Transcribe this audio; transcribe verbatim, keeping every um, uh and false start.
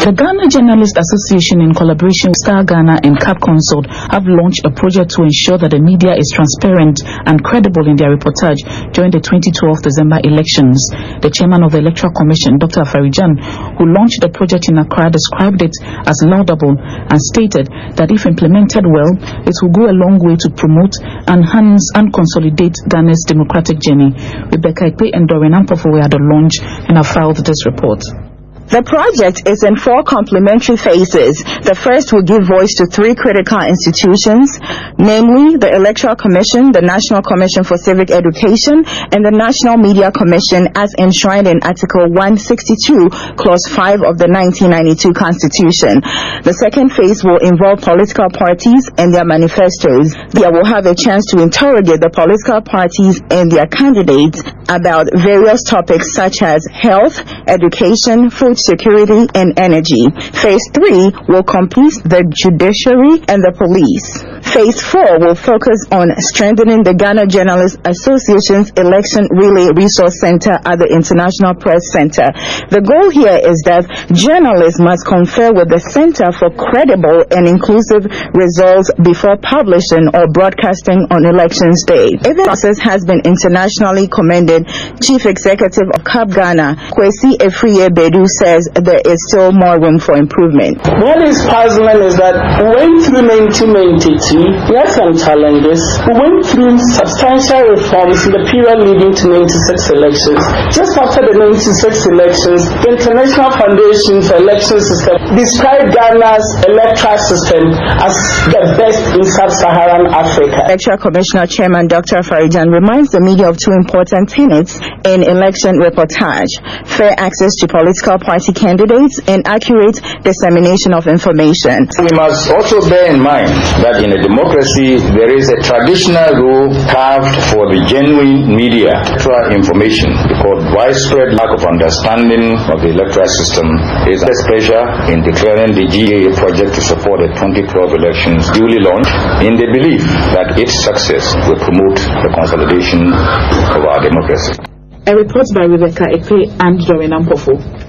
The Ghana Journalists Association, in collaboration with Star Ghana and Cap Consult, have launched a project to ensure that the media is transparent and credible in their reportage during the twenty twelve December elections. The chairman of the Electoral Commission, Doctor Afari-Gyan, who launched the project in Accra, described it as laudable and stated that if implemented well, it will go a long way to promote, enhance and consolidate Ghana's democratic journey. Rebecca Ikpe and Doreen Ampofo were at the launch and have filed this report. The project is in four complementary phases. The first will give voice to three critical institutions, namely the Electoral Commission, the National Commission for Civic Education, and the National Media Commission as enshrined in Article one sixty-two, Clause five of the nineteen ninety-two Constitution. The second phase will involve political parties and their manifestos. They will have a chance to interrogate the political parties and their candidates about various topics such as health, education, food security, and energy. Phase three will complete the judiciary and the police. Phase four will focus on strengthening the Ghana Journalists Association's Election Relay Resource Center at the International Press Center. The goal here is that journalists must confer with the Center for credible and inclusive results before publishing or broadcasting on Elections Day. If the process has been internationally commended, Chief Executive of Cap Ghana, Kwesi Efriye Bedu, says there is still more room for improvement. What is puzzling is that we went through nineteen ninety-two, we had some challenges. We went through substantial reforms in the period leading to ninety-six elections. Just after the ninety-six elections, the International Foundation for Election System described Ghana's electoral system as the best in sub-Saharan Africa. Electoral Commissioner Chairman Doctor Afari-Gyan reminds the media of two important tenets in election reportage: fair access to political party candidates and accurate dissemination of information. We must also bear in mind that in a democracy there is a traditional rule carved for the genuine media electoral information, because widespread lack of understanding of the electoral system is displeasure in declaring the G A A project to support the twenty twelve elections duly launched in the belief that its success will promote the consolidation of our democracy. A report by Rebecca Ikpe and Doreen Ampofo.